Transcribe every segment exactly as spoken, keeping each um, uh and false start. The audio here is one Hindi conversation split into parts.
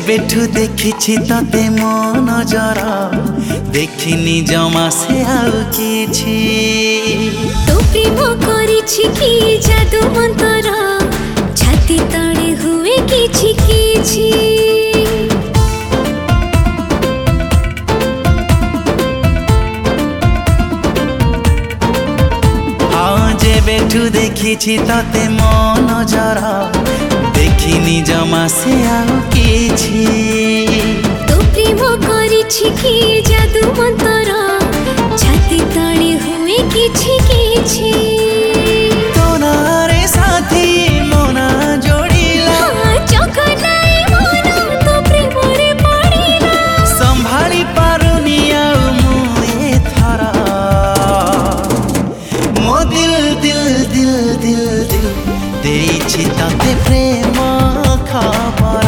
जेबेठु देखिछि तते मो नजर देखिनी जमा से आउ किछि तो प्रेम करिछि कि जादू मंतर छाती तळे हुए किछि किछि हाँ जेबेठु देखिछि तते मो नजर देखिनी जमा से आउ किछि तो प्रेम करिछि कि जादू मंतर छाती तळे हुए किछि किछि तोनारे साथी मोना जोड़िला चकनाए मन तो प्रेम रे पड़िला संभाली पारुनी आउ मु एथरा मो दिल दिल दिल दिल दिल देइछि तते प्रेम खबर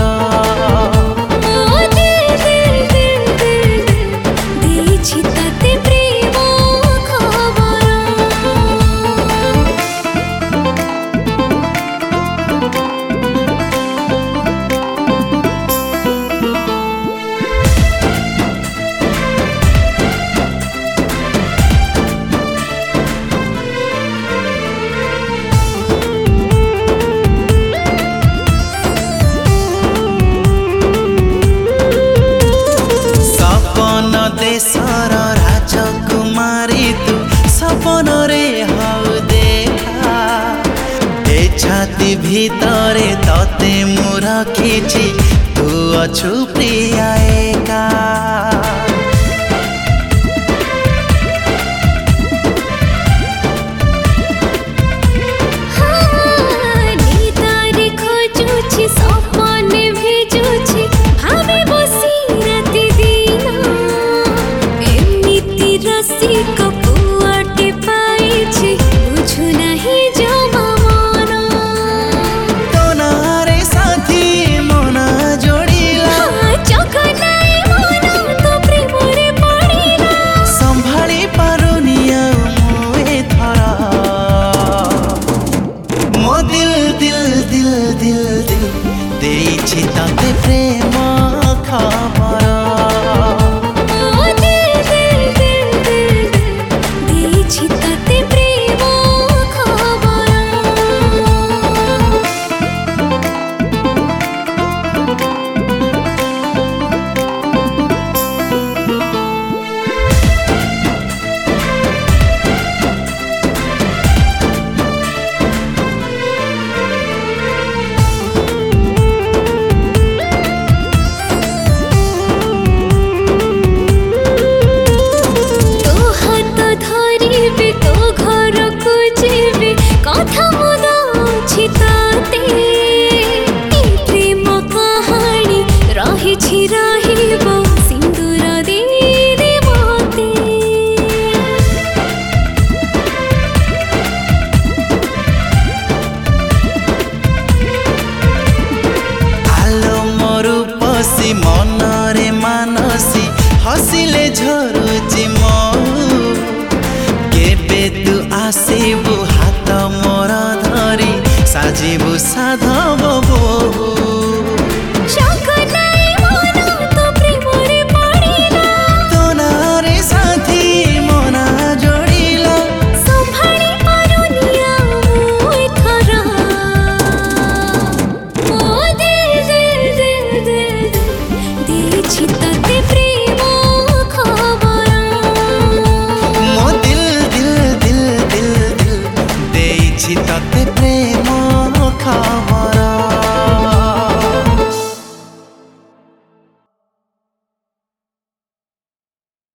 देशर राजकुमारी तू सपन रे हौ देखा ए छाती भीतरे तते मु रखिछि तू अछु प्रिया एका देइछि तते प्रेम खबर देइछि तते प्रेम खबर मनरे मानसी हसिले झरुची महु केबे तू आसीबु हाथ मोर धरी साजिबु साधव बहु तते प्रेम खबर।